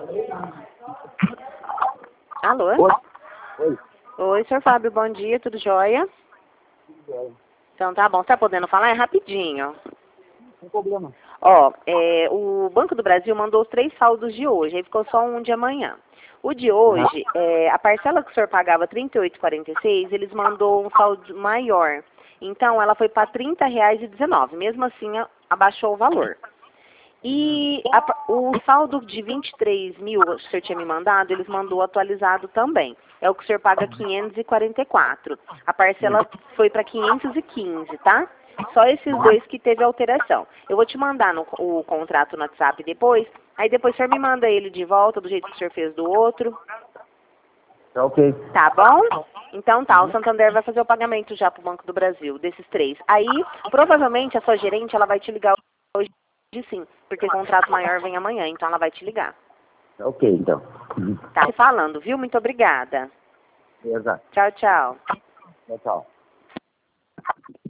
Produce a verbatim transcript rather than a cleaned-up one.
Alô? Oi. Oi. Oi, senhor Fábio, bom dia, tudo jóia? Tudo bem. Então tá bom, você tá podendo falar? É rapidinho. Sem problema. Ó, é, o Banco do Brasil mandou os três saldos de hoje, aí ficou só um de amanhã. O de hoje, é, a parcela que o senhor pagava trinta e oito e quarenta e seis, eles mandou um saldo maior. Então ela foi para trinta reais e dezenove, mesmo assim a- abaixou o valor. E a- o saldo de vinte e três mil que o senhor tinha me mandado, eles mandou atualizado também. É o que o senhor paga quinhentos e quarenta e quatro. A parcela foi para quinhentos e quinze, tá? Só esses dois que teve alteração. Eu vou te mandar no, o contrato no WhatsApp depois. Aí depois o senhor me manda ele de volta, do jeito que o senhor fez do outro. Tá ok. Tá bom? Então tá, o Santander vai fazer o pagamento já pro Banco do Brasil, desses três. Aí, provavelmente, a sua gerente, ela vai te ligar hoje sim, porque o contrato maior vem amanhã, então ela vai te ligar. Tá ok, então. Tá te falando, viu? Muito obrigada. Exato. Tchau, tchau. Tchau, tchau.